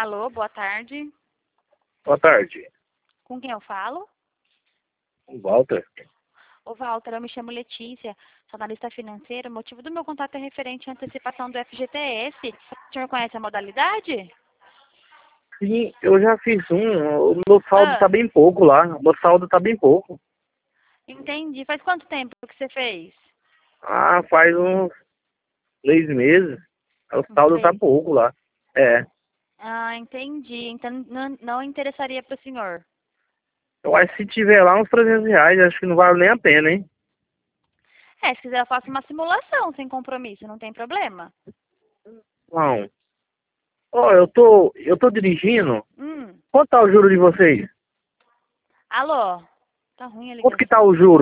Alô, boa tarde. Boa tarde. Com quem eu falo? Walter. Ô, Walter, eu me chamo Letícia, sou analista financeira. O motivo do meu contato é referente à antecipação do FGTS. O senhor conhece a modalidade? Sim, eu já fiz um. O meu saldo tá Ah, bem pouco lá. O meu saldo tá bem pouco. entendi. Faz quanto tempo que você fez? Ah, faz uns 3 meses. O Uns saldo tá 3. pouco lá. É. Ah, entendi. Então não interessaria para o senhor. Eu acho que se tiver lá uns R$ 300, acho que não vale nem a pena, hein? É, se quiser eu faço uma simulação sem compromisso, não tem problema. Não. Ó, eu tô dirigindo. Hum. Quanto tá o juro de vocês? Alô? Tá ruim a Quanto que tá ligação. o juro?